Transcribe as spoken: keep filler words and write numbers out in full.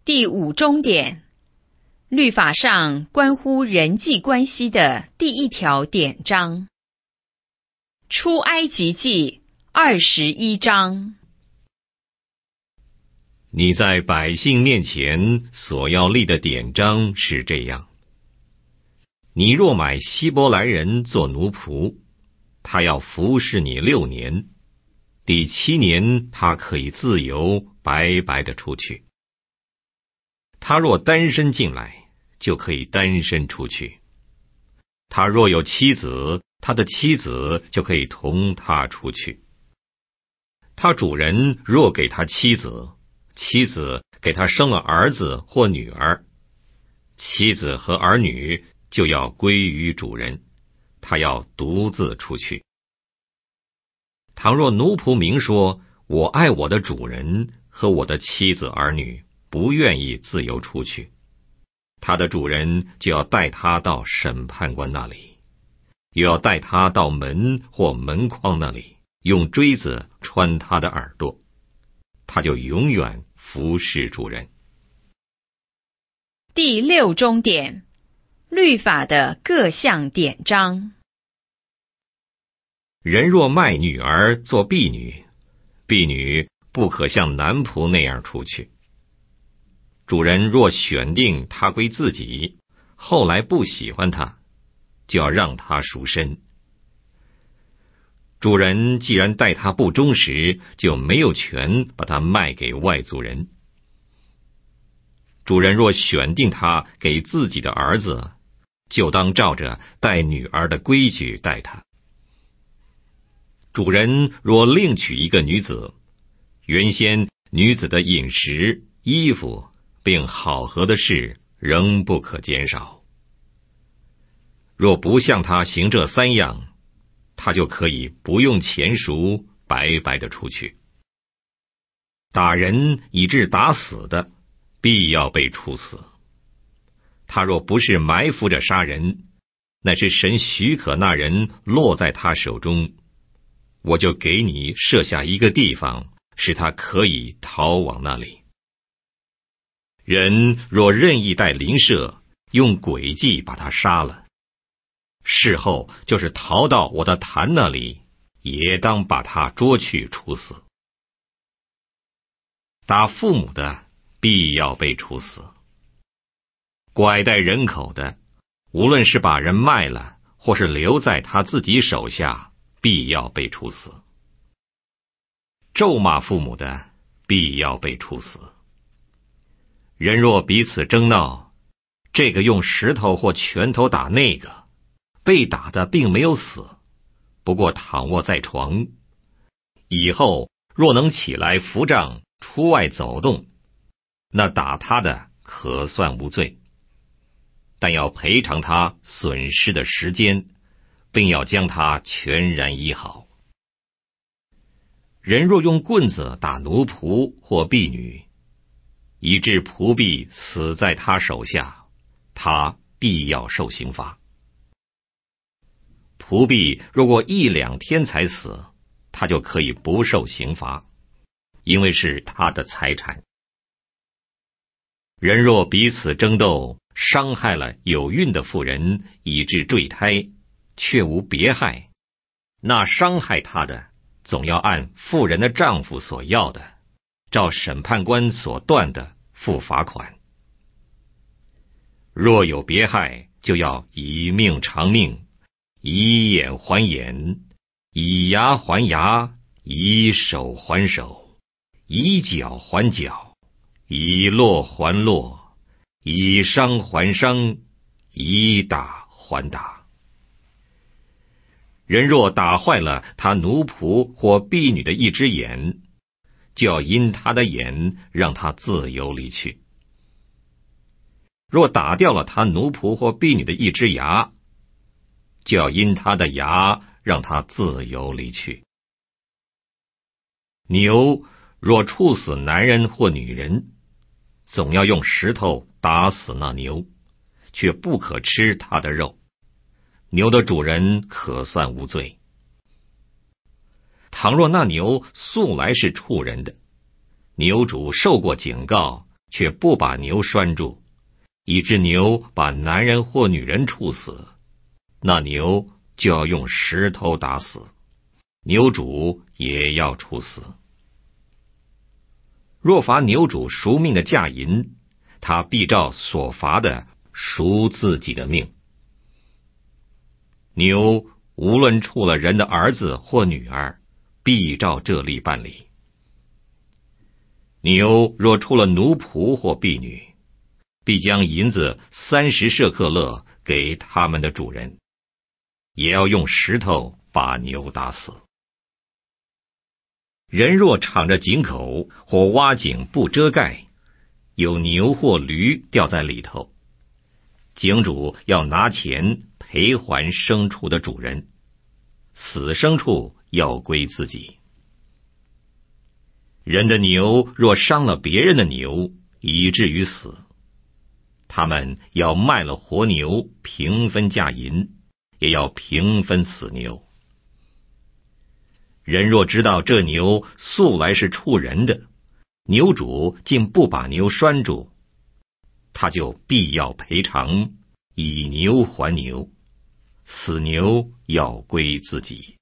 第五中点，律法上关乎人际关系的第一条典章。出埃及记二十一章。 你在百姓面前所要立的典章是这样：你若买希伯来人做奴仆，他要服侍你六年，第七年他可以自由白白的出去。他若单身进来，就可以单身出去。他若有妻子，他的妻子就可以同他出去。他主人若给他妻子，妻子给他生了儿子或女儿，妻子和儿女就要归于主人，他要独自出去。倘若奴仆明说，我爱我的主人和我的妻子儿女，不愿意自由出去，他的主人就要带他到审判官那里，又要带他到门或门框那里，用锥子穿他的耳朵，他就永远服侍主人。 第六中点，律法的各项典章。 人若卖女儿做婢女，婢女不可像男仆那样出去。主人若选定她归自己，后来不喜欢她，就要让她赎身。主人既然待她不忠实，就没有权把她卖给外族人。主人若选定她给自己的儿子，就当照着待女儿的规矩待她。主人若另娶一个女子，原先女子的饮食、衣服并好合的事仍不可减少。若不向他行这三样，他就可以不用钱赎，白白的出去。打人以致打死的，必要被处死。他若不是埋伏着杀人，乃是神许可那人落在他手中，我就给你设下一个地方，使他可以逃往那里。人若任意带邻舍，用诡计把他杀了，事后就是逃到我的坛那里，也当把他捉去处死。打父母的必要被处死。拐带人口的，无论是把人卖了，或是留在他自己手下，必要被处死。咒骂父母的，必要被处死。人若彼此争闹，这个用石头或拳头打那个，被打的并没有死，不过躺卧在床，以后若能起来扶杖出外走动，那打他的可算无罪，但要赔偿他损失的时间，并要将他全然医好。人若用棍子打奴仆或婢女，以致仆婢死在他手下，他必要受刑罚。仆婢如果一两天才死，他就可以不受刑罚，因为是他的财产。人若彼此争斗，伤害了有孕的妇人，以致坠胎，却无别害，那伤害他的总要按妇人的丈夫所要的，照审判官所断的付罚款。若有别害，就要以命偿命，以眼还眼，以牙还牙，以手还手，以脚还脚，以落还落，以伤还伤，以打还打。人若打坏了他奴仆或婢女的一只眼，就要因他的眼让他自由离去。若打掉了他奴仆或婢女的一只牙，就要因他的牙让他自由离去。牛若处死男人或女人，总要用石头打死那牛，却不可吃他的肉，牛的主人可算无罪。倘若那牛素来是处人的，牛主受过警告， 却不把牛拴住，以致牛把男人或女人处死，那牛就要用石头打死，牛主也要处死。若罚牛主赎命的价银，他必照所罚的赎自己的命。牛无论处了人的儿子或女儿，必照这例办理。牛若处了奴仆或婢女，必将银子三十舍客勒给他们的主人，也要用石头把牛打死。人若敞着井口或挖井不遮盖，有牛或驴掉在里头，井主要拿钱赔还牲畜的主人，死牲畜要归自己。人的牛若伤了别人的牛，以至于死，他们要卖了活牛，平分价银，也要平分死牛。人若知道这牛素来是处人的，牛主竟不把牛拴住，他就必要赔偿，以牛还牛，死牛要归自己。